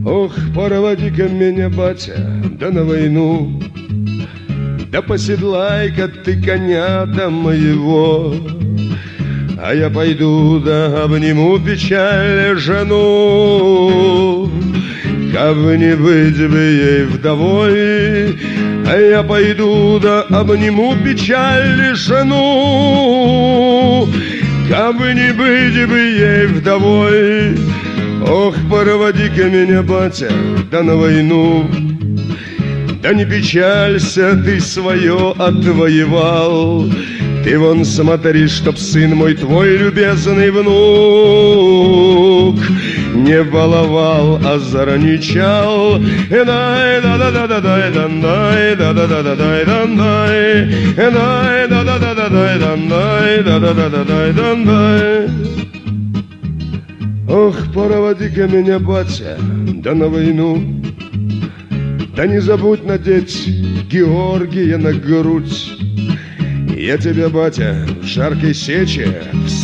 Ох, проводи-ка меня, батя, да на войну, да поседлай-ка ты коня-то моего, а я пойду да обниму печаль жену. Каб не быть бы ей вдовой, а я пойду да обниму печаль жену. Каб не быть бы ей вдовой, ох, проводи-ка меня, батя, да на войну. Да не печалься, ты свое отвоевал. Ты вон смотри, чтоб сын мой твой любезный внук не баловал, а зараничал. Дай да да да да дай дай да да да да дай дай дай да да да да дай дай да да да да дай дай. Ох, проводи-ка меня, батя, да на войну. Да не забудь надеть Георгия на грудь. Я тебя, батя, в жаркой сече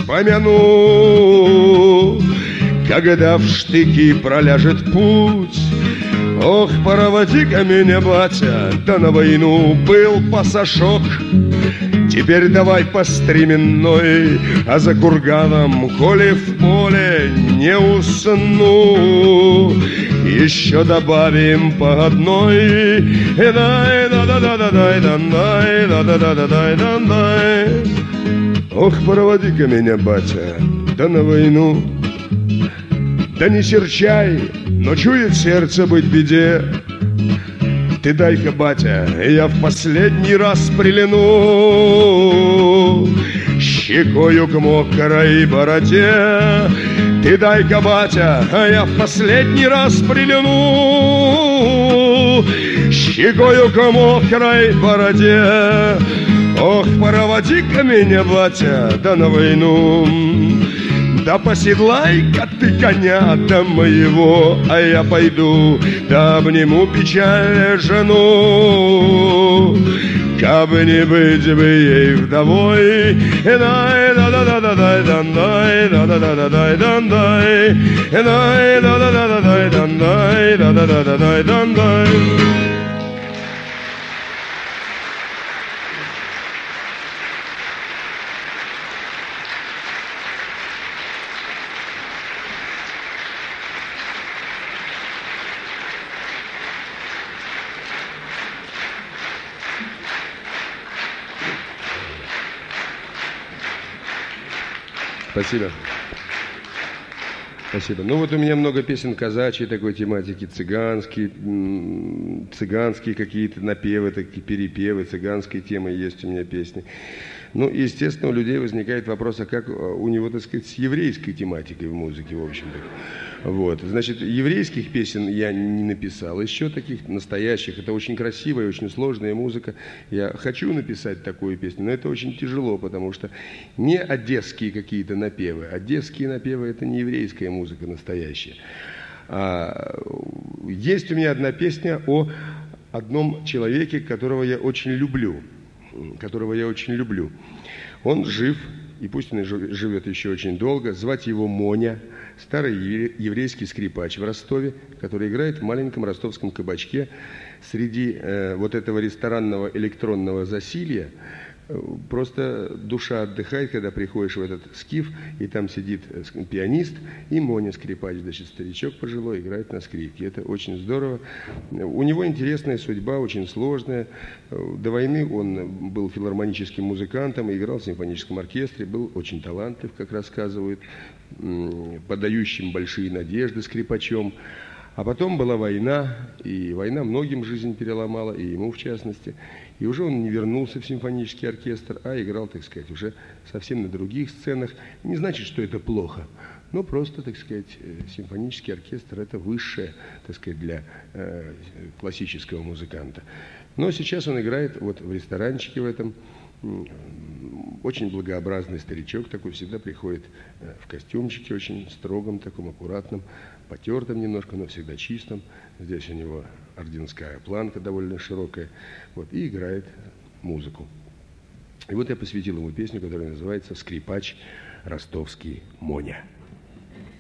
вспомяну, когда в штыки проляжет путь. Ох, проводи-ка меня, батя, да на войну. Был пасашок, теперь давай по стременной, а за курганом, коли в поле не усну, еще добавим по одной. Дай да да да да дай дай да да да да дай дай. Ох, проводи-ка меня, батя, да на войну. Да не серчай, но чует сердце быть беде. Ты дай-ка, батя, я в последний раз прильну щекою к мокрой бороде. Ты дай-ка, батя, я в последний раз прильну щекою к мокрой бороде. Ох, проводи-ка меня, батя, да на войну. Да поседлай-ка ты коня-то моего, а я пойду да обниму печаль жену. Каб не быть бы ей вдовой, дай да да да да дай дай да да да да дай дай дай да да да да дай дай да да да да дай дай. Спасибо. Спасибо. Ну вот у меня много песен казачьей такой тематики, цыганские какие-то напевы, такие перепевы, цыганской темы есть у меня песни. Ну, естественно, у людей возникает вопрос, а как у него, так сказать, с еврейской тематикой в музыке, в общем-то. Вот. Значит, еврейских песен я не написал, еще таких настоящих. Это очень красивая, очень сложная музыка. Я хочу написать такую песню, но это очень тяжело, потому что не одесские какие-то напевы. Одесские напевы – это не еврейская музыка настоящая. Есть у меня одна песня о одном человеке, которого я очень люблю. Он жив, и пусть он живет еще очень долго. Звать его Моня, старый еврейский скрипач в Ростове, который играет в маленьком ростовском кабачке среди вот этого ресторанного электронного засилья. Просто душа отдыхает, когда приходишь в этот скиф, и там сидит пианист, и Моня скрипач, значит, старичок пожилой, играет на скрипке. Это очень здорово. У него интересная судьба, очень сложная. До войны он был филармоническим музыкантом, играл в симфоническом оркестре, был очень талантлив, как рассказывают, подающим большие надежды скрипачом. А потом была война, и война многим жизнь переломала, и ему в частности. И уже он не вернулся в симфонический оркестр, а играл, так сказать, уже совсем на других сценах. Не значит, что это плохо, но просто, так сказать, симфонический оркестр – это высшее, так сказать, для классического музыканта. Но сейчас он играет вот в ресторанчике в этом. Очень благообразный старичок такой, всегда приходит в костюмчике очень строгом, таком аккуратном, потертом немножко, но всегда чистом. Здесь у него орденская планка довольно широкая, вот, и играет музыку. И вот я посвятил ему песню, которая называется «Скрипач ростовский Моня».